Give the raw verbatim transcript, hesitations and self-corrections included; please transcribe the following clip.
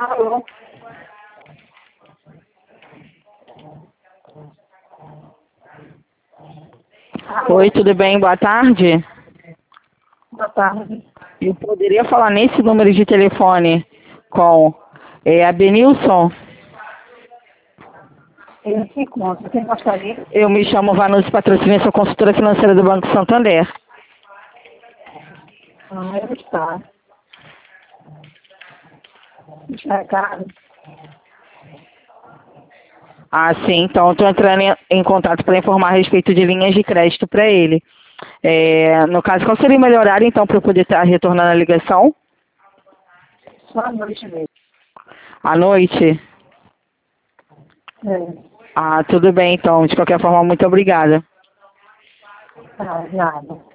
Alô? Alô? Oi, tudo bem? Boa tarde. Boa tarde. Eu poderia falar nesse número de telefone com é, a Benilson? Ele se encontra. Quem gostaria? Eu me chamo Vanucci Patrocínio, sou consultora financeira do Banco Santander. Ah, ele está. Deixa recado. Ah, sim, então estou entrando em, em contato para informar a respeito de linhas de crédito para ele. É, no caso, qual seria o melhor horário, então, para eu poder estar retornando a ligação? Só à noite mesmo. À noite? É. Ah, tudo bem, então. De qualquer forma, muito obrigada. Ah, nada.